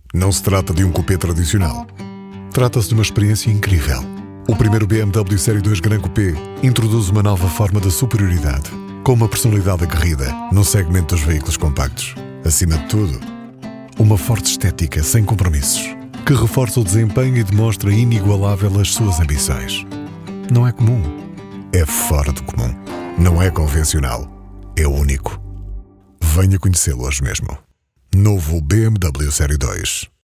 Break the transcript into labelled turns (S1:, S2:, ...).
S1: Não se trata de um coupé tradicional. Trata-se de uma experiência incrível. O primeiro BMW Série 2 Gran Coupé introduz uma nova forma de superioridade, com uma personalidade aguerrida no segmento dos veículos compactos. Acima de tudo, uma forte estética sem compromissos, que reforça o desempenho e demonstra inigualável as suas ambições. Não é comum. É fora do comum. Não é convencional. É único. Venha conhecê-lo hoje mesmo. Novo BMW Série 2.